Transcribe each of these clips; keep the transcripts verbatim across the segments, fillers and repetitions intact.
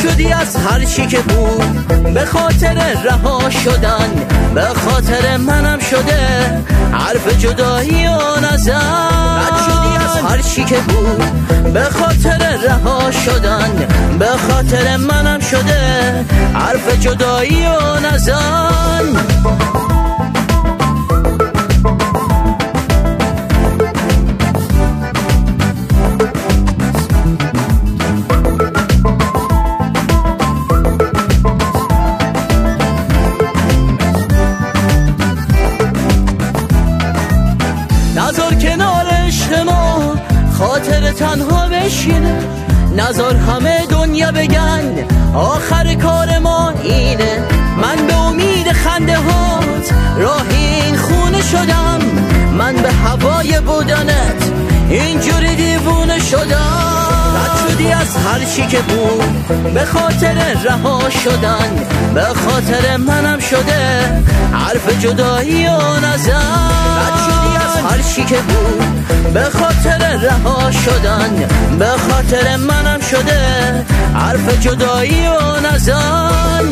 شدی از هر چی که بود، به خاطر رها شدن، به خاطر منم شده حرف جدایی و نظر. رد شدی از هر چی که بود، به خاطر رها شدن، به خاطر منم شده حرف جدایی و نظر. نذار کنار عشق ما خاطر تنها بشینه، نذار همه دنیا بگن آخر کار ما اینه. من به امید خنده هات راه این خونه شدم، من به هوای بودنت اینجوری دیوونه شدم. رد شدی از هر چی که بود، به خاطر رها شدن، به خاطر منم شده حرف جدایی و نظر. رد شدی از هر چی که بود، به خاطر رها شدن، به خاطر منم شده حرف جدایی و نظر.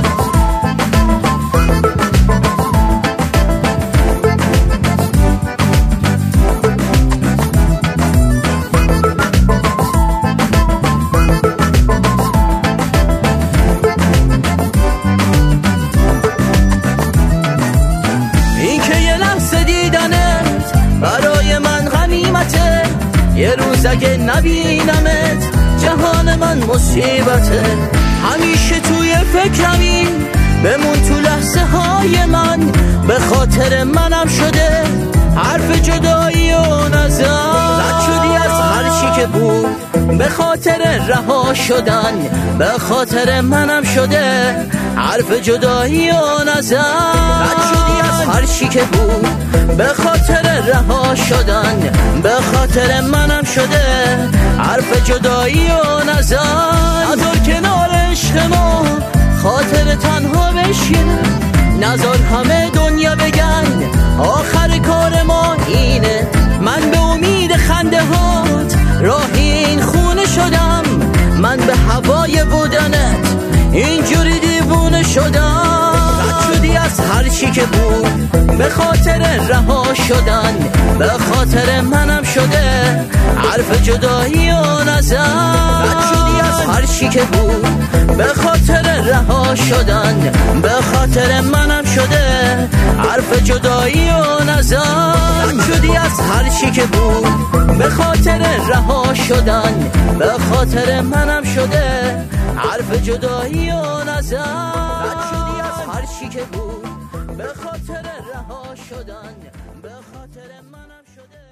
برای من غنیمته، یه روز اگه نبینمت جهان من مصیبته. همیشه توی فکرمی بمون تو لحظه های من، به خاطر منم شده حرف جدایی و نظر. رد شدی از هر چی که بود، به خاطر رها شدن، به خاطر منم شده حرف جدایی و نظر. رد شدی از هر چی که بود، به خاطر رها شدن، به خاطر منم شده حرف جدایی و نظر. نذار کنار عشق ما خاطر تنها بشینه، نذار همه دنیا بگن آخر کار ما اینه. من به امید خنده هات راه این خونه شدم، من به هوای بودنت اینجوری دیوونه شدم. رد شدی از هر چی که بود، به خاطر رها شدن، به خاطر منم شده حرف جدایی و نظر. رد شدی از هر چی که بود، به خاطر رها شدن، به خاطر منم شده حرف جدایی و نظر. رد شدی از هر چی که بود، به خاطر رها شدن، به خاطر منم شده حرف جدایی و نظر. رد شدی از هر چی که بود، به خاطر رها شدن، به خاطر منم شده